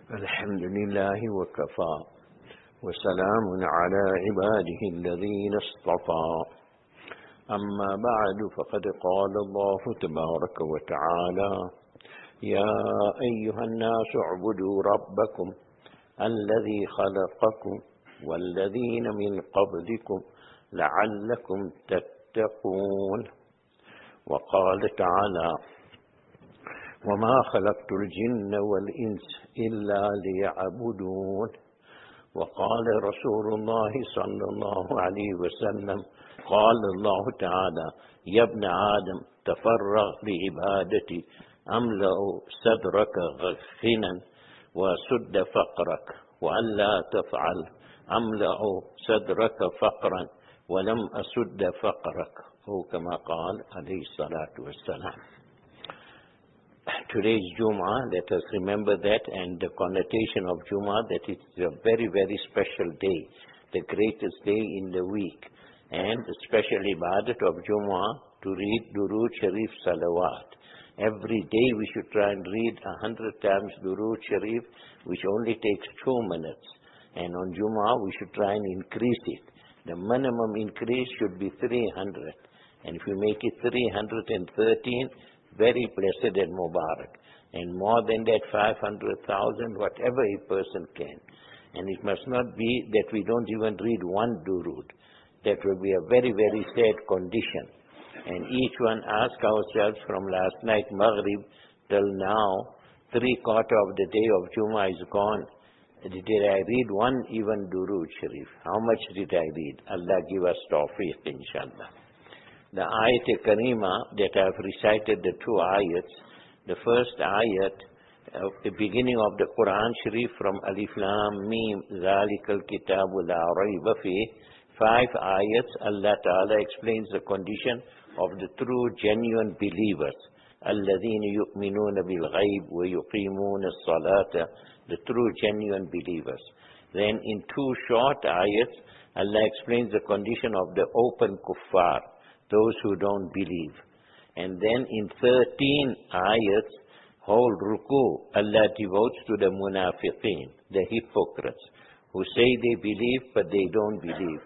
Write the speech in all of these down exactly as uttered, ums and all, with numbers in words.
الحمد لله وكفى وسلام على عباده الذين اصطفى أما بعد فقد قال الله تبارك وتعالى يا أيها الناس اعبدوا ربكم الذي خلقكم والذين من قبلكم لعلكم تتقون. وقال تعالى وما خلقت الجن والإنس إلا ليعبدون. وقال رسول الله صلى الله عليه وسلم قال الله تعالى يا ابن آدم تفرغ لعبادتي أملأ صدرك غنا وسد فقرك وألا تفعل أملأ صدرك فقرا ولم أسد فقرك أو كما قال عليه الصلاة والسلام. Today's Jumu'ah, let us remember that and the connotation of Jumu'ah, that it's a very, very special day, the greatest day in the week. And the special ibadat of Jumu'ah, to read Durood Sharif Salawat. Every day we should try and read a hundred times Durood Sharif, which only takes two minutes. And on Jumu'ah we should try and increase it. The minimum increase should be three hundred. And if you make it three hundred thirteen, very blessed and Mubarak. And more than that, five hundred thousand, whatever a person can. And it must not be that we don't even read one Durood. That will be a very, very sad condition. And each one ask ourselves from last night, Maghrib, till now, three quarter of the day of Jummah is gone. Did I read one even Durood Sharif? How much did I read? Allah give us tawfiq, inshallah. The ayat karima that I have recited, the two ayats, the first ayat, uh, the beginning of the Quran Sharif from Alif Lam Mim, Zalikal Kitabu La Rayba Fih, five ayats, Allah Ta'ala explains the condition of the true, genuine believers. الَّذِينَ يُؤْمِنُونَ بِالْغَيْبِ وَيُقِيمُونَ الصَّلَاةَ, the true, genuine believers. Then in two short ayats, Allah explains the condition of the open kuffar, those who don't believe. And then in thirteen ayats, whole ruku, Allah devotes to the munafiqeen, the hypocrites, who say they believe but they don't believe.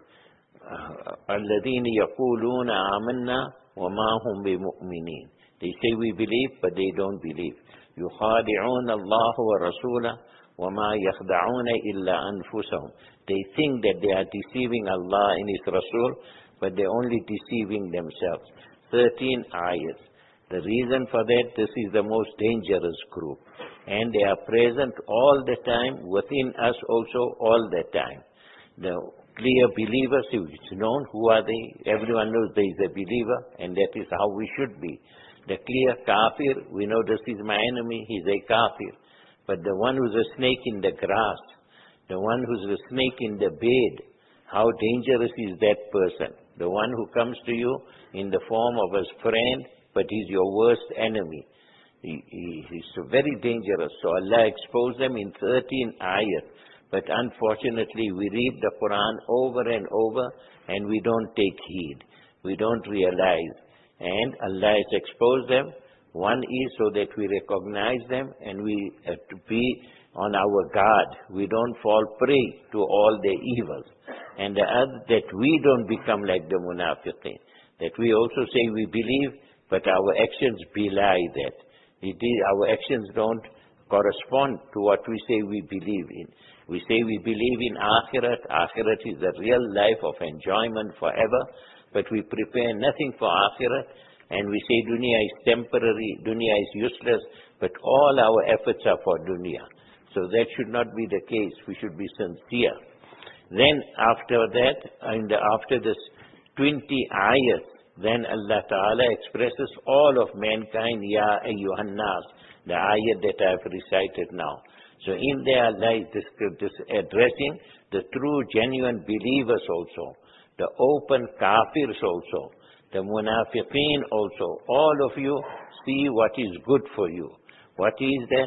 الَّذِينَ يَقُولُونَ آمَنَّا وَمَا هُمْ بِمُؤْمِنِينَ. They say we believe but they don't believe. يُخَادِعُونَ اللَّهُ وَرَسُولَهُ وَمَا يَخْدَعُونَ إِلَّا أَنفُسَهُم. They think that they are deceiving Allah and His Rasul, but they're only deceiving themselves. thirteen ayats. The reason for that, this is the most dangerous group. And they are present all the time, within us also all the time. The clear believers, it's known who are they. Everyone knows there is a believer, and that is how we should be. The clear kafir, we know this is my enemy, he's a kafir. But the one who's a snake in the grass, the one who's a snake in the bed, how dangerous is that person? The one who comes to you in the form of a friend, but he's your worst enemy. He, he, he's very dangerous. So Allah exposed them in thirteen ayat. But unfortunately, we read the Quran over and over, and we don't take heed. We don't realize. And Allah has exposed them. One is so that we recognize them, and we uh, to be on our guard. We don't fall prey to all their evils. And the other, that we don't become like the munafiqeen. That we also say we believe, but our actions belie that. It is, our actions don't correspond to what we say we believe in. We say we believe in akhirat. Akhirat is the real life of enjoyment forever, but we prepare nothing for akhirat. And we say dunya is temporary, dunya is useless, but all our efforts are for dunya. So that should not be the case. We should be sincere. Then after that, and after this twenty ayats, then Allah Ta'ala expresses all of mankind, Ya ayyuhan nas, the ayat that I have recited now. So in there Allah is this, this addressing the true, genuine believers also, the open kafirs also, the munafiqeen also. All of you see what is good for you. What is that?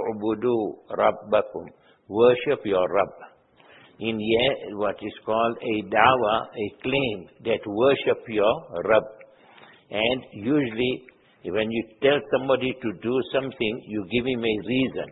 U'budu rabbakum. Worship your Rabb. In here, what is called a dawa, a claim that worship your Rabb. And usually, when you tell somebody to do something, you give him a reason.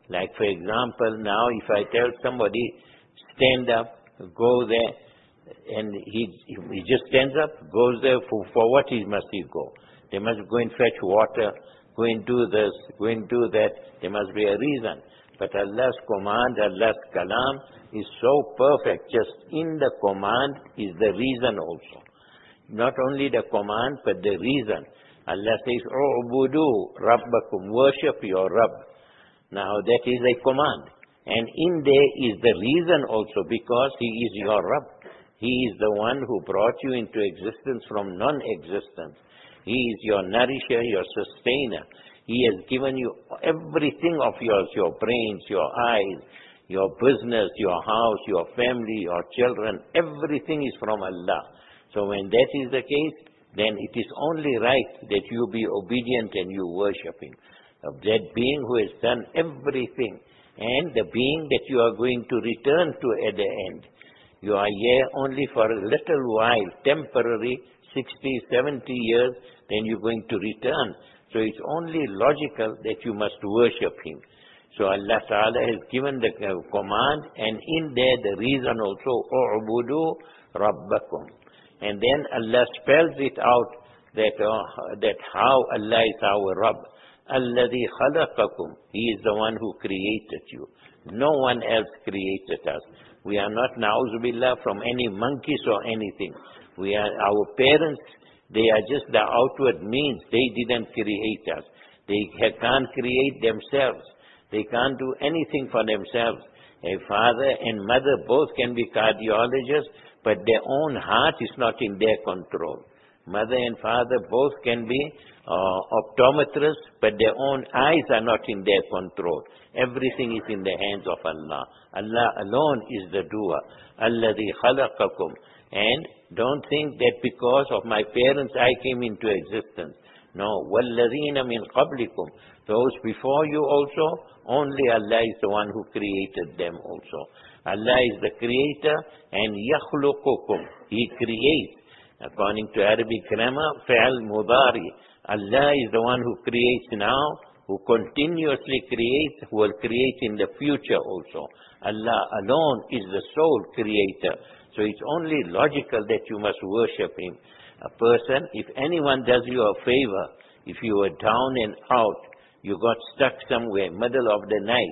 Like for example, now if I tell somebody, stand up, go there, and he, he just stands up, goes there, for, for what he must he go? They must go and fetch water, go and do this, go and do that. There must be a reason. But Allah's command, Allah's kalam is so perfect. Just in the command is the reason also. Not only the command, but the reason. Allah says, "U'budu rabbakum," worship your Rabb. Now that is a command. And in there is the reason also, because He is your Rabb. He is the one who brought you into existence from non-existence. He is your nourisher, your sustainer. He has given you everything of yours, your brains, your eyes, your business, your house, your family, your children. Everything is from Allah. So when that is the case, then it is only right that you be obedient and you worship Him. Of that being who has done everything, and the being that you are going to return to at the end. You are here only for a little while, temporary, sixty, seventy years, then you're going to return. So it's only logical that you must worship Him. So Allah Ta'ala has given the command, and in there the reason also, "U'budu rabbakum." And then Allah spells it out that, uh, that how Allah is our Rabb. Alladhi khalaqakum. He is the one who created you. No one else created us. We are not, na'uzubillah, from any monkeys or anything. We are, our parents, they are just the outward means. They didn't create us. They can't create themselves. They can't do anything for themselves. A father and mother both can be cardiologists, but their own heart is not in their control. Mother and father both can be uh, optometrists, but their own eyes are not in their control. Everything is in the hands of Allah. Allah alone is the doer. Alladhi khalaqakum. And don't think that because of my parents I came into existence. No. Walladhina min qablikum. Those before you also, only Allah is the one who created them also. Allah is the creator, and yakhluqukum. He creates. According to Arabic grammar, fi'al mudari. Allah is the one who creates now, who continuously creates, who will create in the future also. Allah alone is the sole creator. So it's only logical that you must worship Him. A person, if anyone does you a favor, if you were down and out, you got stuck somewhere, middle of the night,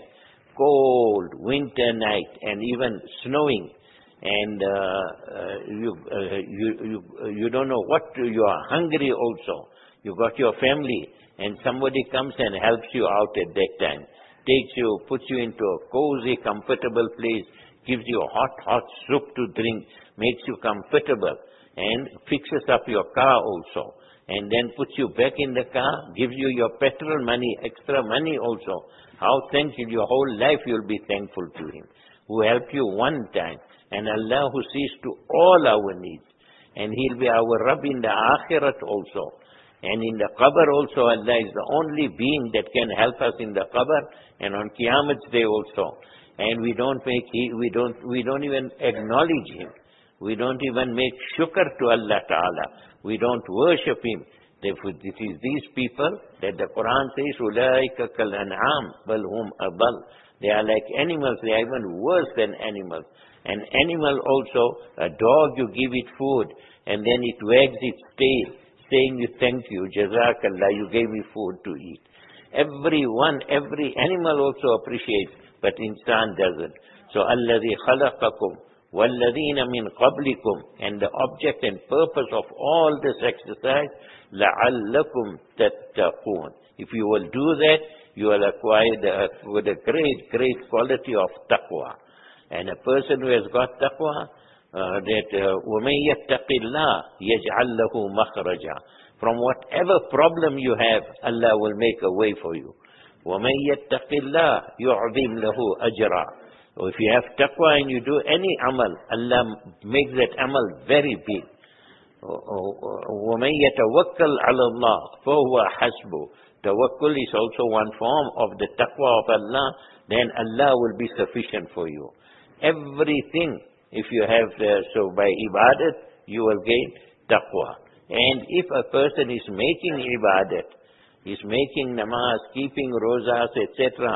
cold, winter night, and even snowing, and uh, uh, you, uh, you, you, you don't know what to, you are hungry also. You got your family, and somebody comes and helps you out at that time. Takes you, puts you into a cozy, comfortable place, gives you hot, hot soup to drink, makes you comfortable, and fixes up your car also. And then puts you back in the car, gives you your petrol money, extra money also. How thankful, your whole life you'll be thankful to Him, who helped you one time. And Allah who sees to all our needs. And He'll be our Rabb in the Akhirat also. And in the Qabr also, Allah is the only being that can help us in the Qabr, and on Qiyamah's day also. And we don't make, we don't, we don't even acknowledge Him. We don't even make shukr to Allah Ta'ala. We don't worship Him. Therefore, it is these people that the Quran says, "Ulaika kal an'am, bal hum adall." They are like animals. They are even worse than animals. An animal also, a dog, you give it food, and then it wags its tail, saying, "You thank you, Jazakallah, you gave me food to eat." Everyone, every animal also appreciates, but insan doesn't. So, alladhi khalaqakum. وَالَّذِينَ مِنْ قَبْلِكُمْ. And the object and purpose of all this exercise, لَعَلَّكُمْ تَتَّقُونَ. If you will do that, you will acquire the, with a great, great quality of taqwa. And a person who has got taqwa, uh, that وَمَنْ يَتَّقِ اللَّهِ يَجْعَلْ لَهُ مَخْرَجًا. From whatever problem you have, Allah will make a way for you. وَمَنْ يَتَّقِ اللَّهِ يُعْظِمْ لَهُ أَجْرًا. So if you have taqwa and you do any amal, Allah makes that amal very big. وَمَنْ يَتَوَكَّلْ عَلَى اللَّهِ فَهُوَ حَسْبُهُ. Tawakkul is also one form of the taqwa of Allah. Then Allah will be sufficient for you. Everything, if you have, uh, so by ibadat, you will gain taqwa. And if a person is making ibadat, is making namaz, keeping rozas, et cetera,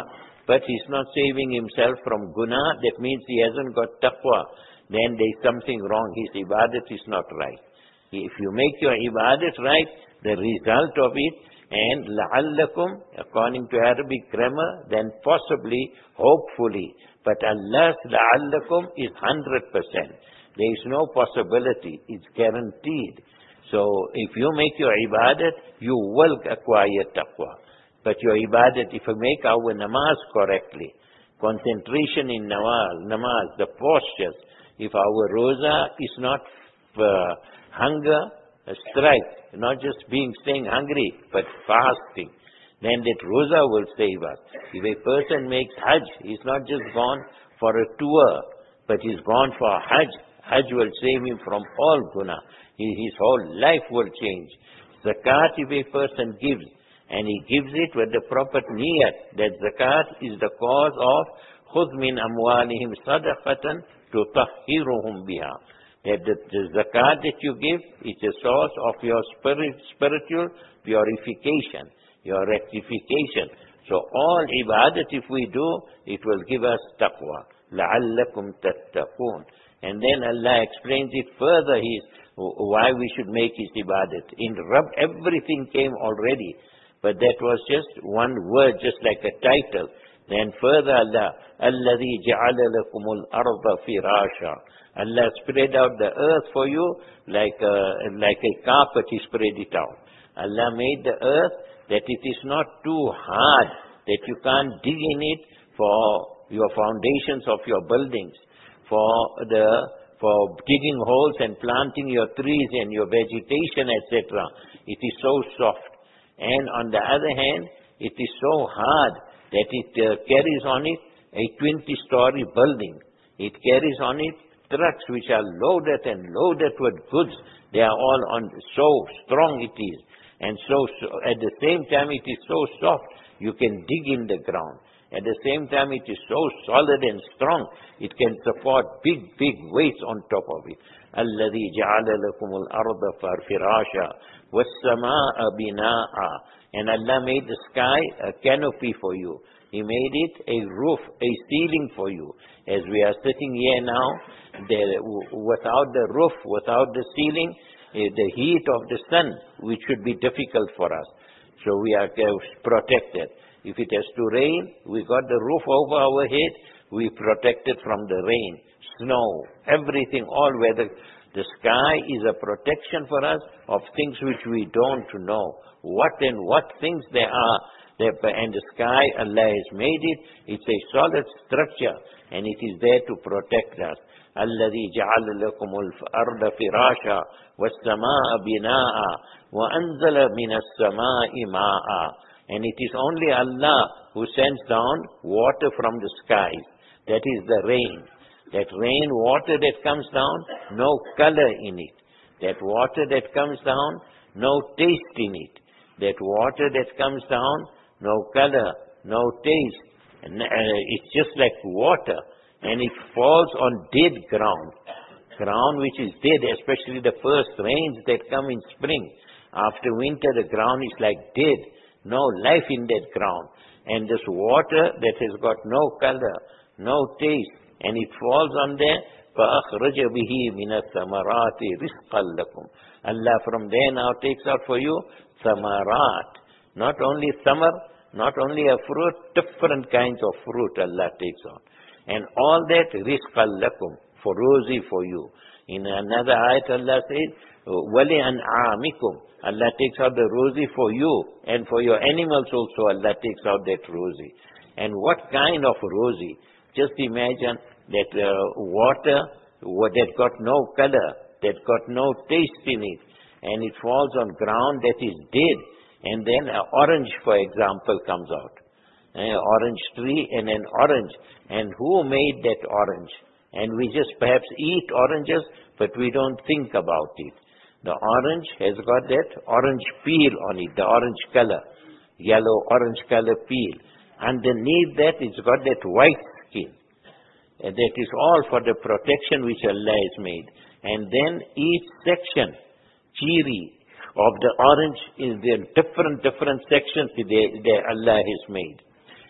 but he's not saving himself from guna, that means he hasn't got taqwa, then there's something wrong. His ibadat is not right. If you make your ibadat right, the result of it, and la'allakum, according to Arabic grammar, then possibly, hopefully. But Allah's la'allakum is one hundred percent. There is no possibility. It's guaranteed. So if you make your ibadat, you will acquire taqwa. But your ibadat, if you make our namaz correctly, concentration in namaz, namaz, the postures, if our roza is not uh, hunger, a strike, not just being staying hungry, but fasting, then that roza will save us. If a person makes hajj, he's not just gone for a tour, but he's gone for a hajj. Hajj will save him from all guna. His whole life will change. Zakat, if a person gives, and he gives it with the proper niyat, that zakat is the cause of خُذْ مِنْ أَمْوَالِهِمْ صَدَقَةً تُطَهِّرُهُمْ بِهَا. That the, the zakat that you give is a source of your spirit, spiritual purification, your rectification. So all ibadat, if we do, it will give us taqwa. لَعَلَّكُمْ تَتَّقُونَ. And then Allah explains it further, his, why we should make his ibadat. In Rabb, everything came already, but that was just one word, just like a title. Then further Allah, الَّذِي جَعَلَ لَكُمُ الْأَرْضَ فِرَاشًا. Allah spread out the earth for you like a, like a carpet, he spread it out. Allah made the earth that it is not too hard, that you can't dig in it for your foundations of your buildings, for the for digging holes and planting your trees and your vegetation, et cetera. It is so soft. And on the other hand, it is so hard that it uh, carries on it a twenty-story building. It carries on it trucks which are loaded and loaded with goods. They are all on, so strong it is. And so, so at the same time it is so soft, you can dig in the ground. At the same time it is so solid and strong, it can support big, big weights on top of it. الَّذِي جَعَلَ لَكُمُ الْأَرْضَ فِرَاشًا وَالسَّمَاءَ بِنَاءً. And Allah made the sky a canopy for you. He made it a roof, a ceiling for you. As we are sitting here now, there, without the roof, without the ceiling, the heat of the sun, which should be difficult for us. So we are protected. If it has to rain, we got the roof over our head, we protected from the rain, snow, everything, all weather. The sky is a protection for us of things which we don't know. What and what things there are. And the sky, Allah has made it. It's a solid structure, and it is there to protect us. الَّذِي جَعَلَ لَكُمُ الْأَرْضَ فِرَاشًا وَالسَّمَاءَ بِنَاءً وَأَنزَلَ مِنَ السَّمَاءِ مَاءً. And it is only Allah who sends down water from the skies. That is the rain. That rain water that comes down, no color in it. That water that comes down, no taste in it. That water that comes down, no color, no taste. And, uh, it's just like water. And it falls on dead ground. Ground which is dead, especially the first rains that come in spring. After winter, the ground is like dead. No life in that ground. And this water that has got no color, no taste, and it falls on there, فَأَخْرَجَ بِهِ مِنَ الثَّمَرَاتِ رِزْقًا لَكُمْ. Allah from there now takes out for you thamarat. Not only thamar, not only a fruit, different kinds of fruit Allah takes out. And all that رِزْقًا لَكُمْ, for rosy for you. In another ayat Allah says, وَلِأَنْعَامِكُمْ. Allah takes out the rosy for you, and for your animals also Allah takes out that rosy. And what kind of rosy? Just imagine that uh, water that got no color, that got no taste in it, and it falls on ground that is dead, and then an orange, for example, comes out. An orange tree and an orange. And who made that orange? And we just perhaps eat oranges, but we don't think about it. The orange has got that orange peel on it, the orange color, yellow orange color peel. Underneath that, it's got that white skin. And that is all for the protection which Allah has made. And then each section, chiri, of the orange is in different, different sections that Allah has made.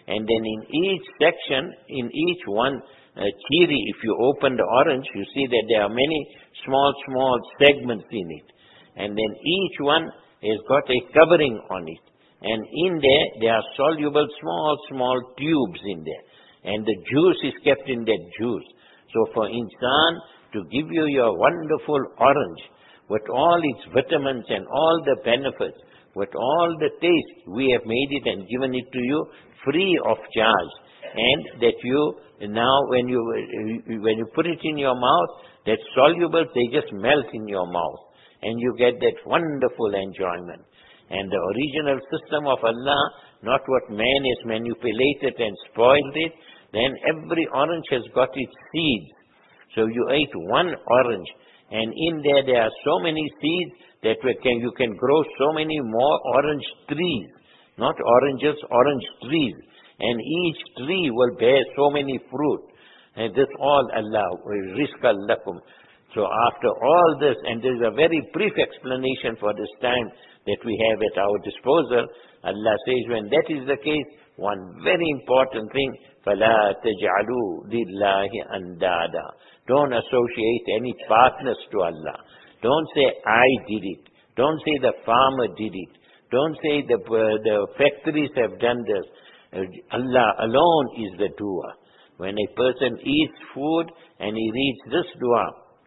And then in each section, in each one uh, cherry, if you open the orange, you see that there are many small, small segments in it. And then each one has got a covering on it. And in there, there are soluble small, small tubes in there. And the juice is kept in that juice. So for insan to give you your wonderful orange, with all its vitamins and all the benefits, with all the taste, we have made it and given it to you free of charge. And that you, now when you, when you put it in your mouth, that soluble, they just melt in your mouth. And you get that wonderful enjoyment. And the original system of Allah, not what man has manipulated and spoiled it, then every orange has got its seeds. So you ate one orange, and in there there are so many seeds that we can, you can grow so many more orange trees. Not oranges, orange trees. And each tree will bear so many fruit. And this all Allah, rizqa lakum. So after all this, and there is a very brief explanation for this time that we have at our disposal, Allah says, when that is the case, one very important thing, فَلَا تَجْعَلُوا لِلَّهِ أَنْدَادًا. Don't associate any partners to Allah. Don't say, I did it. Don't say the farmer did it. Don't say the, uh, the factories have done this. Uh, Allah alone is the doer. When a person eats food and he reads this dua,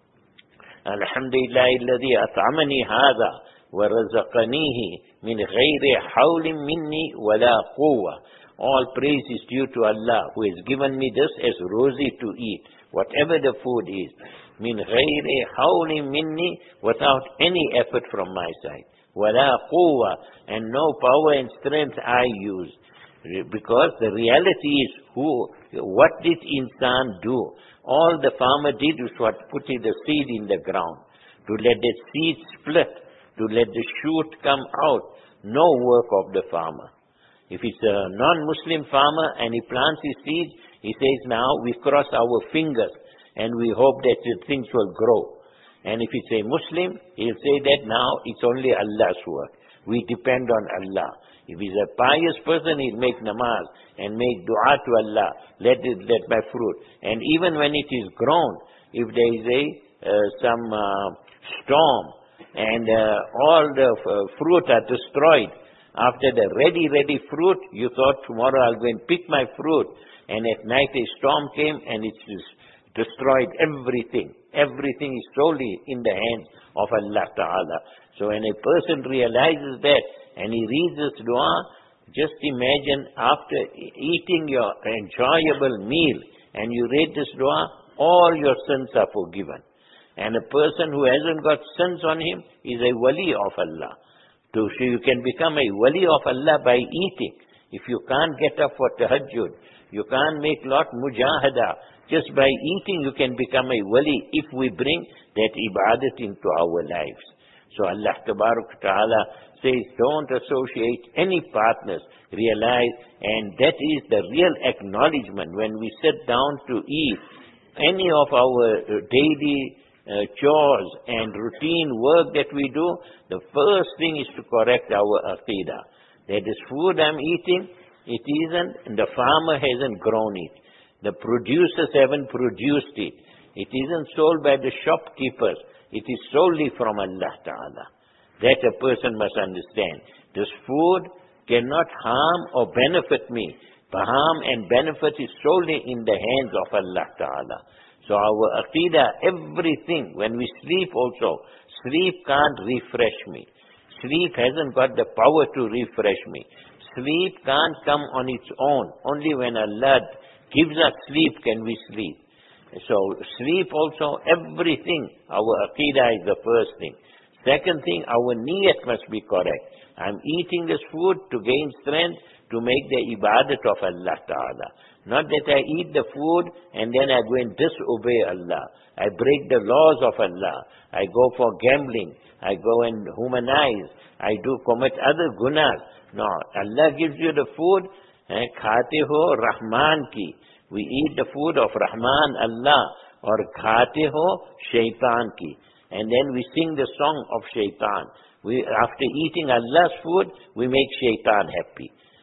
Alhamdulillah alladhi at'amani hadha wa razaqanihi min ghayri hawlin minni wala quwwa. All praise is due to Allah who has given me this as rosy to eat, whatever the food is. Min ghayri hawlin minni, without any effort from my side. Wala quwwa, and no power and strength I use. Because the reality is, who, what did insan do? All the farmer did was what put the seed in the ground, to let the seed split, to let the shoot come out. No work of the farmer. If it's a non-Muslim farmer and he plants his seeds, he says, now we cross our fingers and we hope that the things will grow. And if it's a Muslim, he'll say that now it's only Allah's work. We depend on Allah. If he's a pious person, he'll make namaz and make dua to Allah. Let it, let my fruit. And even when it is grown, if there is a uh, some uh, storm and uh, all the uh, fruit are destroyed, after the ready, ready fruit, you thought tomorrow I'll go and pick my fruit. And at night a storm came and it destroyed everything. Everything is solely in the hands of Allah Ta'ala. So when a person realizes that and he reads this dua, just imagine after eating your enjoyable meal and you read this dua, all your sins are forgiven. And a person who hasn't got sins on him is a wali of Allah. So you can become a wali of Allah by eating. If you can't get up for tahajjud, you can't make lot mujahada, just by eating you can become a wali if we bring that ibadat into our lives. So Allah Tabarak Ta'ala says, don't associate any partners. Realize, and that is the real acknowledgement when we sit down to eat any of our daily uh, chores and routine work that we do. The first thing is to correct our aqidah. That this food I'm eating, it isn't, and the farmer hasn't grown it. The producers haven't produced it. It isn't sold by the shopkeepers. It is solely from Allah Ta'ala. That a person must understand. This food cannot harm or benefit me. The harm and benefit is solely in the hands of Allah Ta'ala. So our aqidah, everything, when we sleep also, sleep can't refresh me. Sleep hasn't got the power to refresh me. Sleep can't come on its own. Only when Allah gives us sleep can we sleep. So sleep also, everything, our aqidah is the first thing. Second thing, our niyat must be correct. I'm eating this food to gain strength, to make the ibadat of Allah Ta'ala. Not that I eat the food and then I go and disobey Allah. I break the laws of Allah. I go for gambling. I go and humanize. I do commit other gunas. No, Allah gives you the food, khate ho Rahman ki. We eat the food of Rahman, Allah, or khate ho Shaitan ki. And then we sing the song of Shaitan. We, after eating Allah's food, we make Shaitan happy.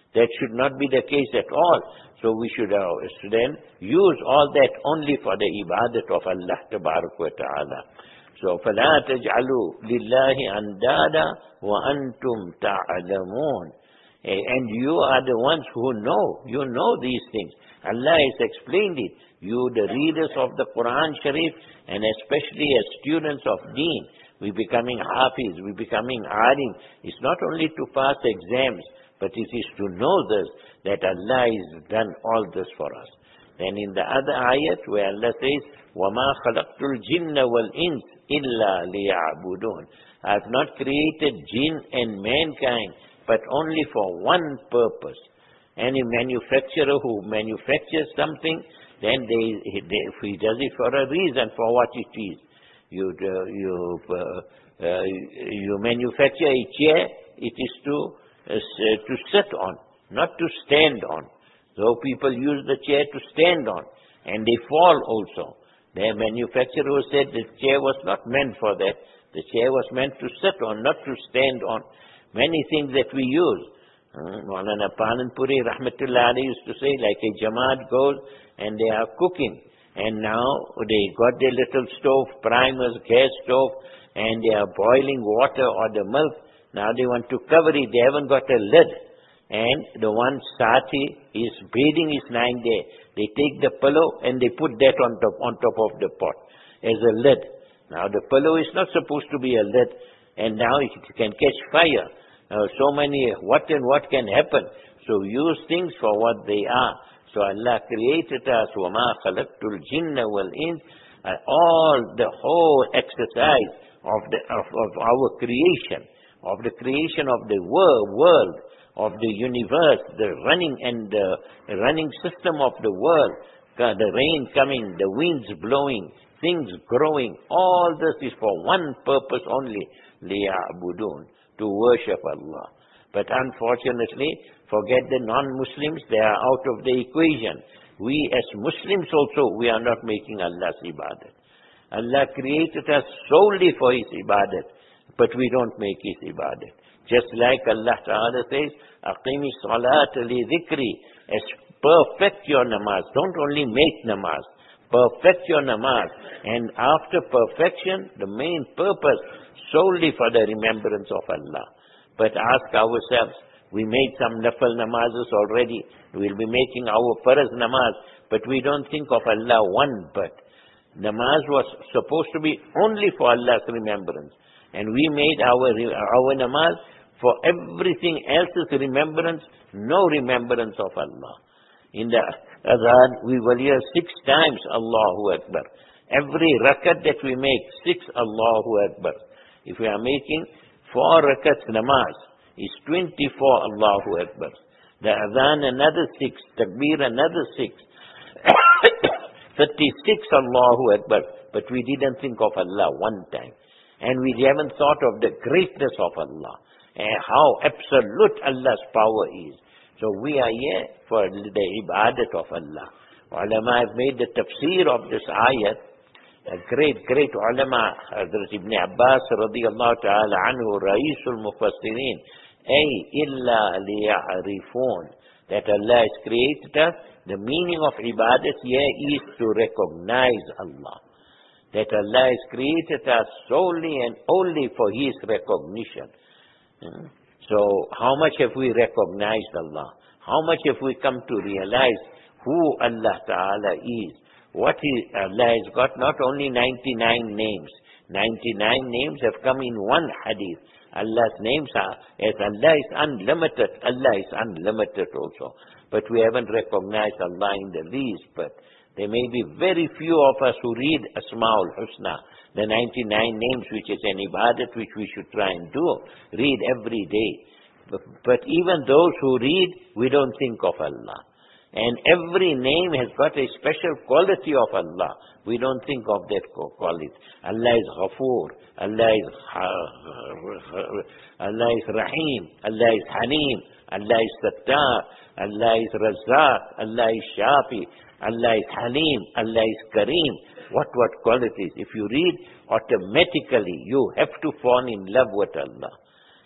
That should not be the case at all. So we should uh, then use all that only for the ibadat of Allah Tabarak wa Ta'ala. So فَلَا تَجْعَلُوا لِلَّهِ أَنْدَادًا وَأَنْتُمْ تَعْلَمُونَ. And you are the ones who know. You know these things. Allah has explained it. You, the readers of the Quran Sharif, and especially as students of Deen, we becoming Hafiz, we becoming Alim. It's not only to pass exams, but it is to know this, that Allah has done all this for us. Then in the other ayat where Allah says, وَمَا خَلَقْتُ الْجِنَّ وَالْإِنسِ إِلَّا لِيَعْبُدُونَ. I have not created jinn and mankind, but only for one purpose. Any manufacturer who manufactures something, then they, they, if he does it for a reason, for what it is. You, uh, you, uh, uh, you manufacture a chair, it is to Uh, to sit on, not to stand on. So people use the chair to stand on, and they fall also. The manufacturer said the chair was not meant for that. The chair was meant to sit on, not to stand on. Many things that we use. Maulana Pananpuri Rahmatullah Ali used to say, like a Jamaat goes and they are cooking, and now they got their little stove, primers, gas stove, and they are boiling water or the milk. Now they want to cover it, they haven't got a lid. And the one sati is bathing is lying there. They take the pillow and they put that on top, on top of the pot as a lid. Now the pillow is not supposed to be a lid, and now it can catch fire. Now so many, what and what can happen. So use things for what they are. So Allah created us, وَمَا خَلَقْتُ الْجِنَّ وَالْإِنسِ. All the whole exercise of, the, of, of our creation, of the creation of the world, world, of the universe, the running and the running system of the world, the rain coming, the winds blowing, things growing, all this is for one purpose only, لِيَعْبُدُونَ, to worship Allah. But unfortunately, forget the non-Muslims, they are out of the equation. We as Muslims also, we are not making Allah's ibadat. Allah created us solely for His ibadat, but we don't make His ibadat. Just like Allah Ta'ala says, أَقِيمِ الصَّلَاةَ لِذِكْرِ. As perfect your namaz. Don't only make namaz. Perfect your namaz. And after perfection, the main purpose, solely for the remembrance of Allah. But ask ourselves, we made some nafal namazes already. We'll be making our faraz namaz, but we don't think of Allah one but. Namaz was supposed to be only for Allah's remembrance. And we made our, our namaz for everything else's remembrance, no remembrance of Allah. In the Adhan, we will hear six times Allahu Akbar. Every rakat that we make, six Allahu Akbar. If we are making four rakats namaz, is twenty-four Allahu Akbar. The Adhan another six, Takbir another six. thirty-six Allahu Akbar. But we didn't think of Allah one time. And we haven't thought of the greatness of Allah, and how absolute Allah's power is. So we are here for the ibadat of Allah. Ulama have made the tafsir of this ayat. A great, great ulama, Hazrat Ibn Abbas radiyallahu ta'ala anhu, Ra'isul Mufassirin, ay illa liya'rifun, that Allah has created us. The meaning of ibadat here is to recognize Allah. That Allah has created us solely and only for His recognition. So how much have we recognized Allah? How much have we come to realize who Allah Ta'ala is? What is, Allah has got not only ninety-nine names. ninety-nine names have come in one hadith. Allah's names are, as Allah is unlimited, Allah is unlimited also. But we haven't recognized Allah in the least, but there may be very few of us who read Asma'ul Husna, the ninety-nine names, which is an ibadat which we should try and do, read every day. But, but even those who read, we don't think of Allah. And every name has got a special quality of Allah. We don't think of that quality. Allah is Ghafoor, Allah is Allah is Rahim, Allah is Haneem, Allah is Sattar, Allah is Razzaq, Allah is Shafi, Allah is Halim, Allah is Kareem. What, what qualities? If you read, automatically you have to fall in love with Allah.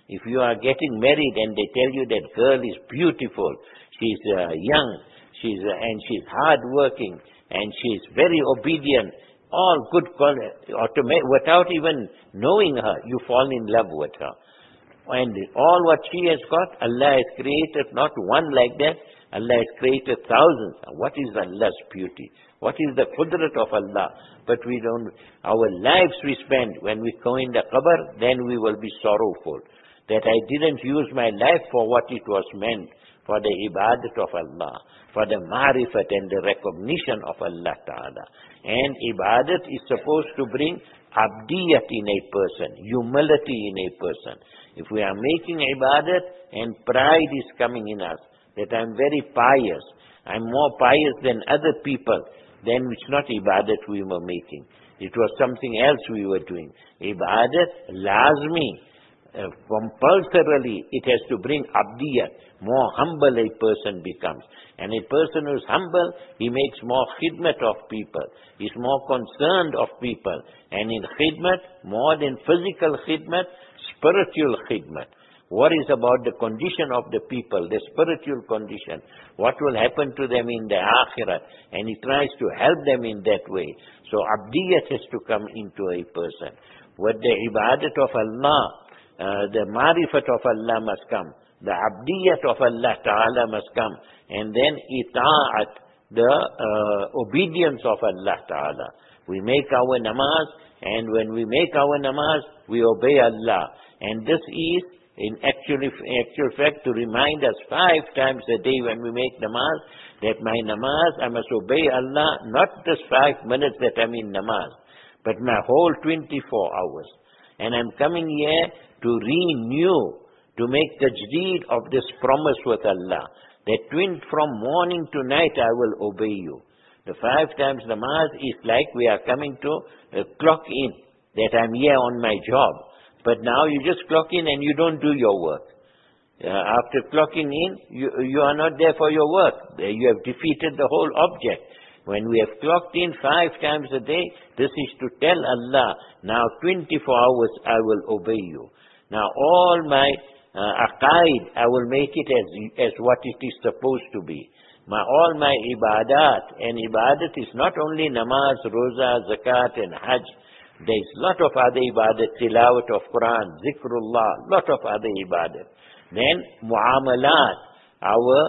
If you are getting married and they tell you that girl is beautiful, she's uh, young, she's uh, and she's hard-working, and she's very obedient, all good quality, without even knowing her, you fall in love with her. And all what she has got, Allah has created not one like that, Allah has created thousands. What is Allah's beauty? What is the qudrat of Allah? But we don't, our lives we spend, when we go in the qabr, then we will be sorrowful. That I didn't use my life for what it was meant, for the ibadat of Allah, for the ma'rifat and the recognition of Allah Ta'ala. And ibadat is supposed to bring abdiyat in a person, humility in a person. If we are making ibadat and pride is coming in us, that I'm very pious, I'm more pious than other people, then it's not ibadat we were making. It was something else we were doing. Ibadat, lazmi, uh, compulsorily, it has to bring abdiyat. More humble a person becomes. And a person who is humble, he makes more khidmat of people. He's more concerned of people. And in khidmat, more than physical khidmat, spiritual khidmat. What is about the condition of the people, the spiritual condition? What will happen to them in the akhirah? And he tries to help them in that way. So abdiyat has to come into a person. With the ibadat of Allah, uh, the marifat of Allah must come. The abdiyat of Allah Ta'ala must come. And then ita'at, the uh, obedience of Allah Ta'ala. We make our namaz, and when we make our namaz, we obey Allah. And this is, in actual, actual fact, to remind us five times a day when we make namaz, that my namaz, I must obey Allah, not just five minutes that I'm in namaz, but my whole twenty-four hours. And I'm coming here to renew, to make tajdeed of this promise with Allah, that twin from morning to night I will obey you. The five times namaz is like we are coming to uh, clock in, that I'm here on my job. But now you just clock in and you don't do your work. Uh, after clocking in, you, you are not there for your work. You have defeated the whole object. When we have clocked in five times a day, this is to tell Allah, now twenty-four hours I will obey you. Now all my uh, aqaid, I will make it as, as what it is supposed to be. My, all my ibadat, and ibadat is not only namaz, roza, zakat and hajj. There is lot of other ibadat, tilawat of Quran, zikrullah, lot of other ibadat. Then muamalat, our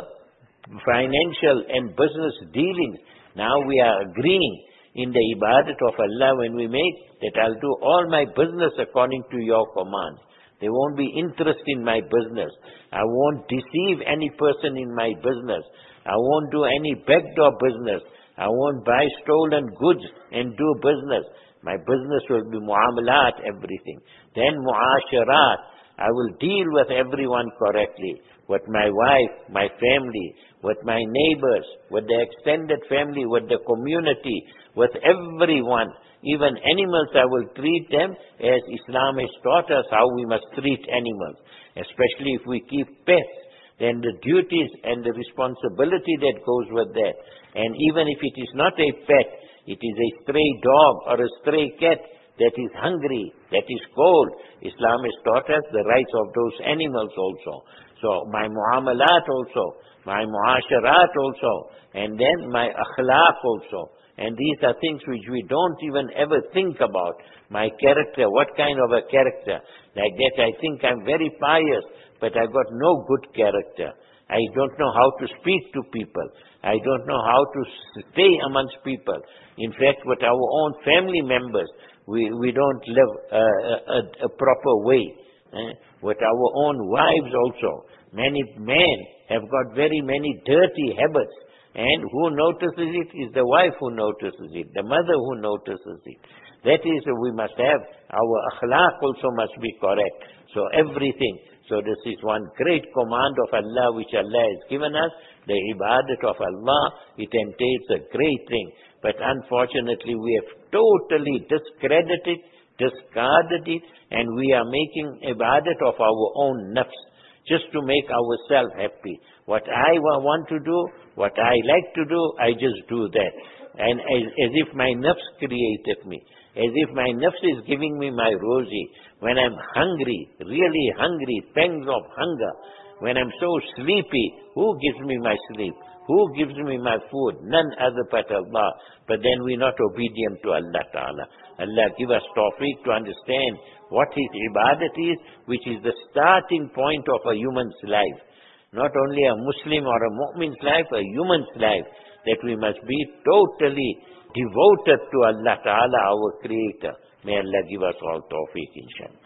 financial and business dealings. Now we are agreeing in the ibadat of Allah when we make that I'll do all my business according to your commands. There won't be interest in my business. I won't deceive any person in my business. I won't do any backdoor business. I won't buy stolen goods and do business. My business will be muamalat, everything. Then muasharat, I will deal with everyone correctly. With my wife, my family, with my neighbors, with the extended family, with the community, with everyone. Even animals, I will treat them as Islam has taught us how we must treat animals. Especially if we keep pets, then the duties and the responsibility that goes with that. And even if it is not a pet, it is a stray dog or a stray cat that is hungry, that is cold. Islam has taught us the rights of those animals also. So my muamalat also, my muasharat also, and then my akhlaq also. And these are things which we don't even ever think about. My character, what kind of a character? Like that I think I'm very pious, but I've got no good character. I don't know how to speak to people. I don't know how to stay amongst people. In fact, with our own family members, we, we don't live uh, a, a proper way. Eh? With our own wives also. Many men have got very many dirty habits. And who notices it is the wife who notices it, the mother who notices it. That is, we must have, our akhlaq also must be correct. So everything. So this is one great command of Allah which Allah has given us. The ibadat of Allah, it entails a great thing. But unfortunately we have totally discredited, discarded it, and we are making ibadat of our own nafs, just to make ourselves happy. What I want to do, what I like to do, I just do that. And as, as if my nafs created me. As if my nafs is giving me my rozi. When I'm hungry, really hungry, pangs of hunger. When I'm so sleepy, who gives me my sleep? Who gives me my food? None other but Allah. But then we're not obedient to Allah Ta'ala. Allah give us tawfiq to understand what His ibadat is, which is the starting point of a human's life. Not only a Muslim or a mu'min's life, a human's life. That we must be totally devoted to Allah Ta'ala, our Creator. May Allah give us all tawfiq, inshallah.